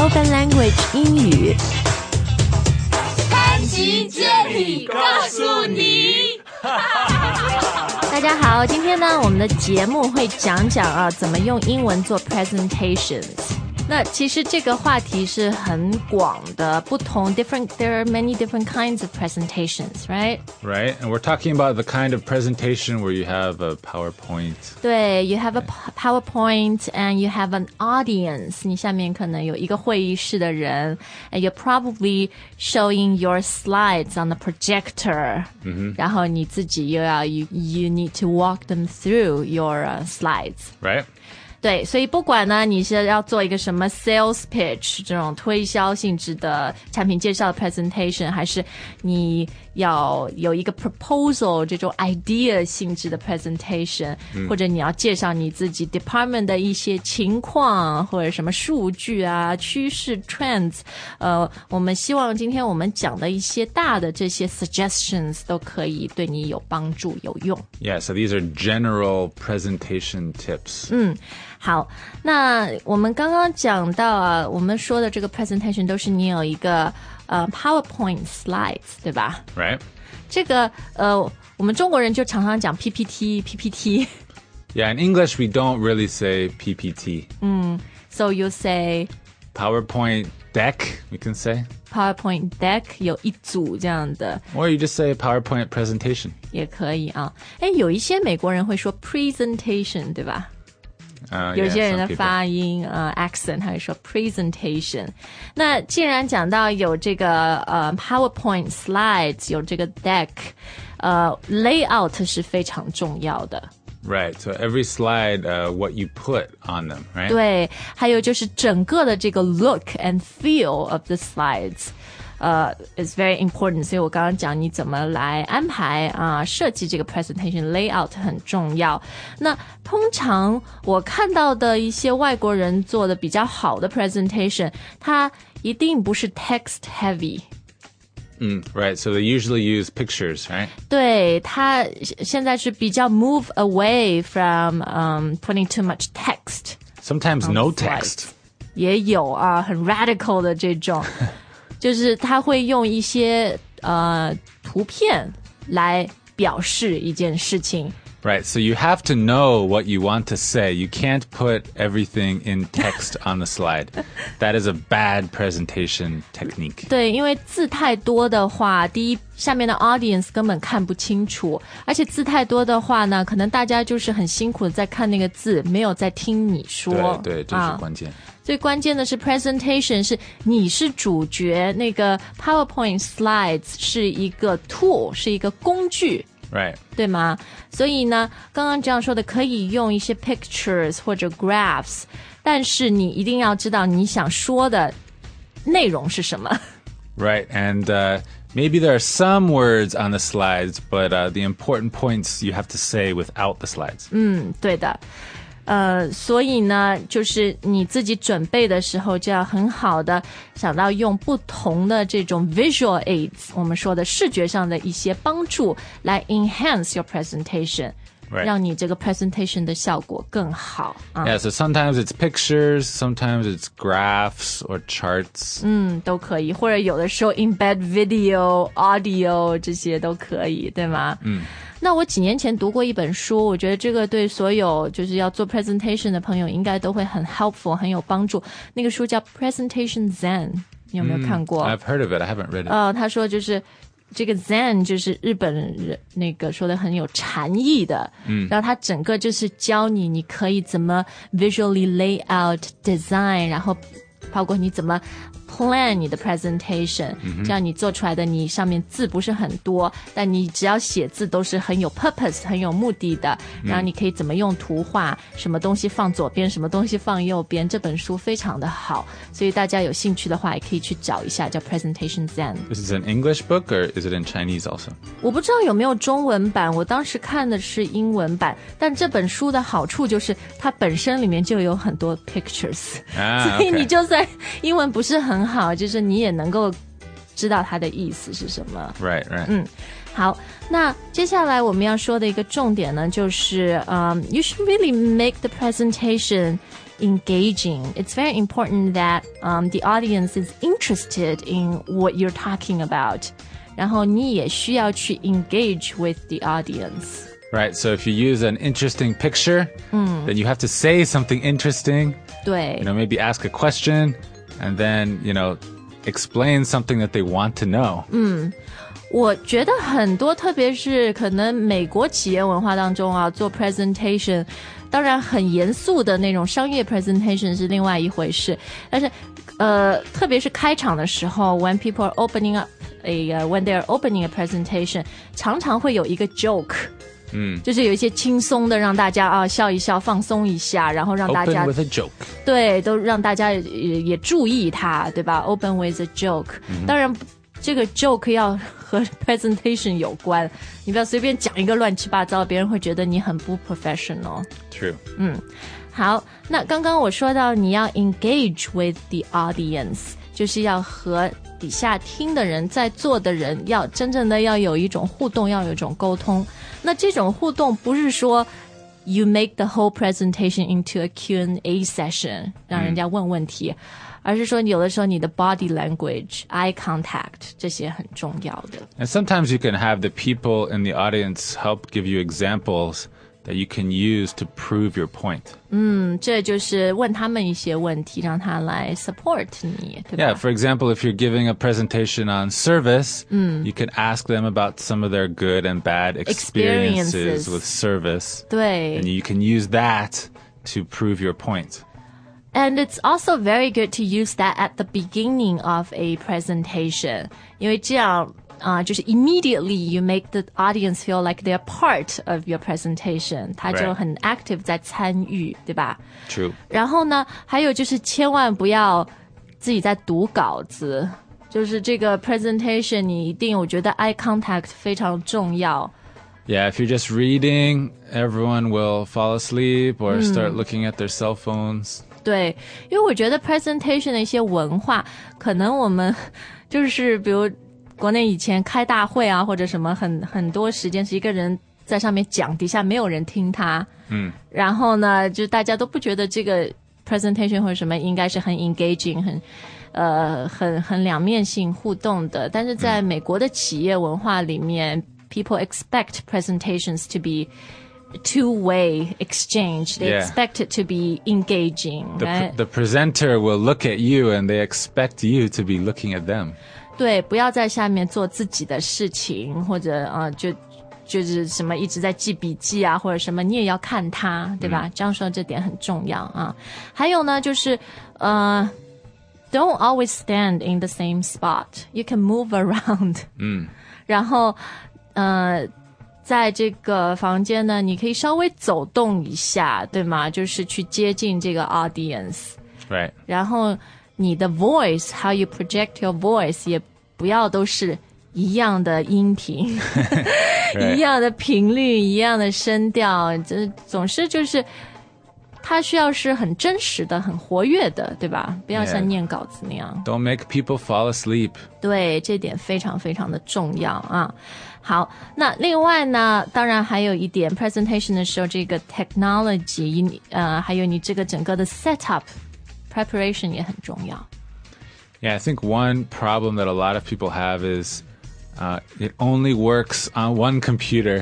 Spoken Language 英语。 潘吉接力告诉你。 大家好，今天呢，我们的节目会讲怎么用英文做 presentations。那其实这个话题是很广的，不同 there are many different kinds of presentations, right? Right, and we're talking about the kind of presentation where you have a PowerPoint. 对 you have a PowerPoint and you have an audience. 你下面可能有一个会议室的人 and you're probably showing your slides on the projector. 然后你自己又要 you need to walk them through your slides. Right? 对，所以不管呢你是要做一个什么 sales pitch 这种推销性质的产品介绍的 presentation， 还是你要有一个 proposal 这种 idea 性质的 presentation，或者你要介绍你自己 department 的一些情况或者什么数据啊趋势 trends， 我们希望今天我们讲的一些大的这些 suggestions 都可以对你有帮助有用。 Yeah, so these are general presentation tips. 好，那我们刚刚讲到我们说的这个 presentation 都是你有一个PowerPoint slides， 对吧？ Right? 这个我们中国人就常常讲 PPT。 Yeah, in English we don't really say PPT. So you say PowerPoint deck, we can say. PowerPoint deck 有一组这样的 Or you just say PowerPoint presentation. 也可以啊。有一些美国人会说 presentation， 对吧？有些人的发音accent 他会说 presentation。 那既然讲到有这个PowerPoint slides， 有这个 deck， layout 是非常重要的。 Right, so every slide, what you put on them, right? 对，还有就是整个的这个 look and feel of the slides is very important。 所以我刚刚讲你怎么来安排设计这个 presentation layout 很重要。那通常我看到的一些外国人做的比较好的 presentation， 它一定不是 text heavy。 Right, so they usually use pictures, right? 对，他现在是比较 move away from putting too much text. Sometimes no text. 也有很 radical 的这种就是他会用一些图片来表示一件事情。 Right, so you have to know what you want to say. You can't put everything in text on the slide. That is a bad presentation technique. 对，因为字太多的话，第一，下面的 audience 根本看不清楚，而且字太多的话呢，可能大家就是很辛苦的在看那个字，没有在听你说。 对，这是关键。 最关键的是 presentation 是你是主角，那个 PowerPoint slides 是一个 tool， 是一个工具。 Right. 对吗？所以呢，刚刚这样说的可以用一些 pictures 或者 graphs， 但是你一定要知道你想说的内容是什么。 Right, and maybe there are some words on the slides, but the important points you have to say without the slides. 对的。所以呢，就是你自己准备的时候就要很好的想到用不同的这种 visual aids， 我们说的视觉上的一些帮助来 enhance your presentation， 让你这个 presentation 的效果更好。 Yeah, so sometimes it's pictures, sometimes it's graphs or charts. 都可以，或者有的时候 embed video, audio 这些都可以，对吗？那我几年前读过一本书，我觉得这个对所有就是要做 presentation 的朋友应该都会很 helpful， 很有帮助。那个书叫 Presentation Zen， 你有没有看过 ？I've heard of it, I haven't read it. 他说就是这个 Zen 就是日本人那个说的很有禅意的，然后他整个就是教你可以怎么 visually lay out design， 然后包括你怎么plan 你的 presentation， 这样你做出来的你上面字不是很多，但你只要写字都是很有 purpose 很有目的的，然后你可以怎么用图画，什么东西放左边什么东西放右边，这本书非常的好，所以大家有兴趣的话也可以去找一下，叫 Presentation Zen。 This is an English book or is it in Chinese also? 我不知道有没有中文版，我当时看的是英文版，但这本书的好处就是它本身里面就有很多 pictures，所以你就算英文不是很好，就是你也能够知道它的意思是什么。 Right. 好，那接下来我们要说的一个重点呢，就是you should really make the presentation engaging. It's very important that the audience is interested in what you're talking about. 然后你也需要去 engage with the audience. Right, so if you use an interesting picture, then you have to say something interesting. 对 maybe ask a question, and then, explain something that they want to know. 我觉得很多，特别是可能美国企业文化当中啊，做 presentation， 当然很严肃的那种商业 presentation 是另外一回事，但是特别是开场的时候 when people are opening up when they are opening a presentation， 常常会有一个 joke。就是有一些轻松的，让大家笑一笑，放松一下，然后让大家 Open with a joke. 对，都让大家也注意它，对吧 ？Open with a joke. 当然，这个 joke 要和 presentation 有关，你不要随便讲一个乱七八糟，别人会觉得你很不 professional. True. 好，那刚刚我说到你要 engage with the audience， 就是要和底下听的人，在座的人要真正的要有一种互动，要有一种沟通。那这种互动不是说 you make the whole presentation into a Q&A session， 让人家问问题，而是说有的时候你的 body language、eye contact 这些很重要的。 And sometimes you can have the people in the audience help give you examples that you can use to prove your point. 这就是问他们一些问题，让他来 support 你，对吧 Yeah, for example, if you're giving a presentation on service, you can ask them about some of their good and bad experiences with service. 对 And you can use that to prove your point. And it's also very good to use that at the beginning of a presentation. 因为这样就是 immediately you make the audience feel like they're part of your presentation. 他就很 active 在参与，对吧 True. 然后呢，还有就是千万不要自己在读稿子，就是这个 presentation 你一定，我觉得 eye contact 非常重要。 Yeah, if you're just reading, everyone will fall asleep or start looking at their cell phones. 对，因为我觉得 presentation 的一些文化，可能我们就是比如国内以前开大会啊，或者什么很多时间是一个人在上面讲，底下没有人听他。然后呢，就大家都不觉得这个 presentation 或者什么应该是很 engaging， 很两面性互动的。但是在美国的企业文化里面 ，people expect presentations to be two-way exchange. They expect it to be engaging. The presenter will look at you and they expect you to be looking at them. 对，不要在下面做自己的事情，或者就是什么一直在记笔记啊，或者什么，你也要看他，对吧？这样说这点很重要啊。还有呢，就是don't always stand in the same spot. You can move around. 然后在这个房间呢，你可以稍微走动一下，对吗？就是去接近这个 audience. Right. 然后你的 voice, how you project your voice 也不要都是一样的音频一样的频率，一样的声调，这总是就是它需要是很真实的，很活跃的，对吧？不要像念稿子那样。 Don't make people fall asleep. 对，这点非常非常的重要啊。好，那另外呢，当然还有一点 presentation 的时候，这个 technology 还有你这个整个的 setup preparation 也很重要。 Yeah, I think one problem that a lot of people have is it only works on one computer,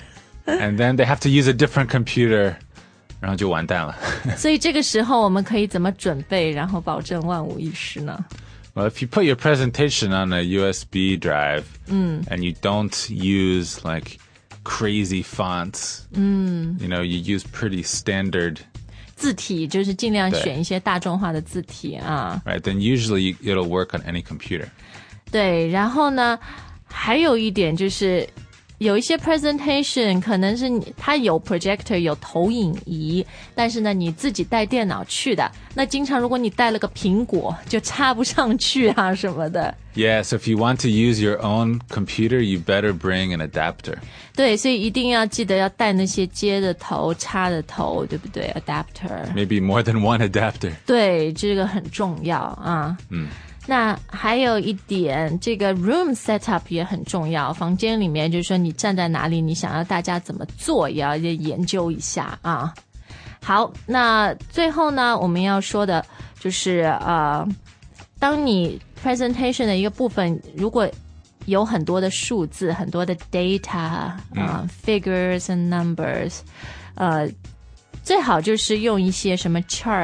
and then they have to use a different computer, 然后就完蛋了。 所以这个时候我们可以怎么准备，然后保证万无一失呢？ Well, if you put your presentation on a USB drive and you don't use like crazy fonts, you use pretty standard 字体，就是尽量选一些大众化的字体啊。 Right, then usually it'll work on any computer. 对，然后呢，还有一点就是有一些 presentation 可能是它有 projector 有投影仪，但是呢你自己带电脑去的，那经常如果你带了个苹果就插不上去啊什么的。 Yeah, so if you want to use your own computer, you better bring an adapter. 对，所以一定要记得要带那些接的头、插的头，对不对 ？Adapter. Maybe more than one adapter. 对，这个很重要啊。那还有一点，这个 room setup 也很重要。房间里面就是说你站在哪里，你想要大家怎么做，也要研究一下啊。 好，那最后呢，我们要说的就是当你 presentation 的一个部分，如果有很多的数字，很多的 data figures and numbers，最好就是用一些什么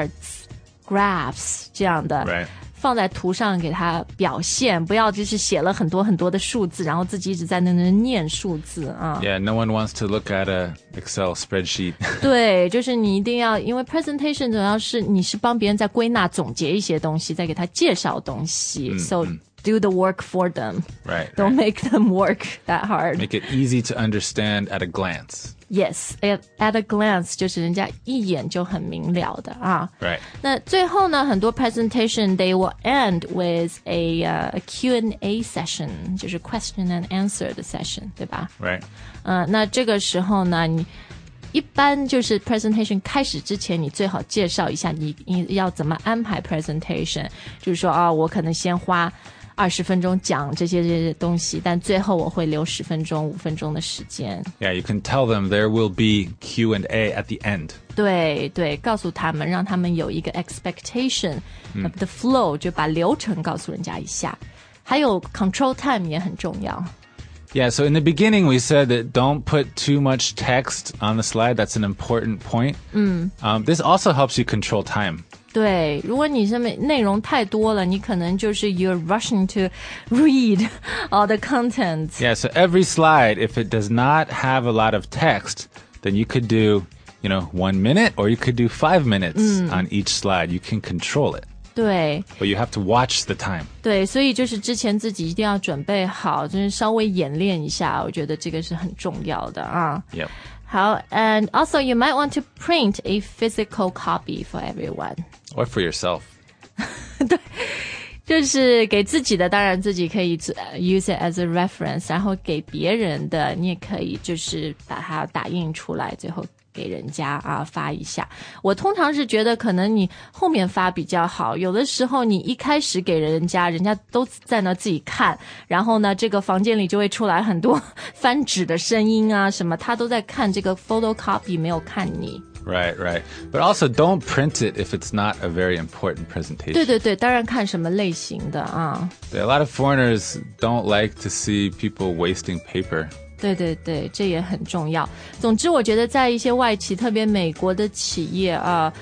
charts、graphs 这样的。 Right. 放在图上给它表现，不要就是写了很多很多的数字，然后自己一直在那念数字啊。 Yeah, no one wants to look at a Excel spreadsheet. 对，就是你一定要，因为 presentation 主要是你是帮别人在归纳总结一些东西，再给他介绍东西。So do the work for them. Right. Don't make them work that hard. Make it easy to understand at a glance. Yes, at a glance 就是人家一眼就很明了的啊。 Right. 那最后呢，很多 presentation they will end with a Q&A session， 就是 question and answer 的 session， 对吧？ Right. 那这个时候呢，你一般就是 presentation 开始之前，你最好介绍一下你要怎么安排 presentation， 就是说我可能先花20分钟讲这些东西，但最后我会留10分钟、5分钟的时间。 Yeah, you can tell them there will be Q&A at the end. 对对，告诉他们，让他们有一个 expectation of the flow，就把流程告诉人家一下。还有 control time 也很重要。 Yeah, so in the beginning we said that don't put too much text on the slide. That's an important point. This also helps you control time. 对，如果你上面内容太多了，你可能就是 you're rushing to read all the content. Yeah, so every slide, if it does not have a lot of text, then you could do, 1 minute or you could do 5 minutes on each slide. You can control it. 对 But you have to watch the time. 对，所以就是之前自己一定要准备好，就是稍微演练一下，我觉得这个是很重要的啊。 Yep. 好 and also you might want to print a physical copy for everyone. Or for yourself. 对，就是给自己的，当然自己可以use it as a reference， 然后给别人的，你也可以就是把它打印出来，最后给人家发一下。我通常是觉得可能你后面发比较好，有的时候你一开始给人家都在那自己看，然后呢这个房间里就会出来很多翻纸的声音啊什么，他都在看这个 photocopy 没有看你。 Right. But also don't print it if it's not a very important presentation. 对对对，当然看什么类型的啊。 A lot of foreigners don't like to see people wasting paper. 对对对，这也很重要。总之我觉得在一些外企，特别美国的企业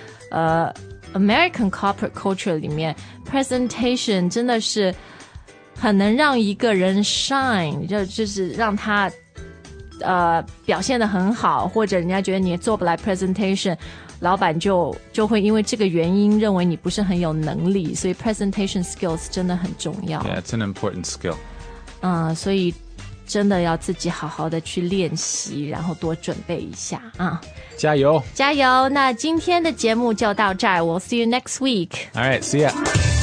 American corporate culture 里面 presentation 真的是很能让一个人 shine， 就是让他表现得很好，或者人家觉得你做不来 presentation， 老板就会因为这个原因认为你不是很有能力，所以 presentation skills 真的很重要。 Yeah, it's an important skill. 所以真的要自己好好的去练习，然后多准备一下啊！ 加油！ 加油！那今天的节目就到这儿， We'll see you next week. All right, see ya.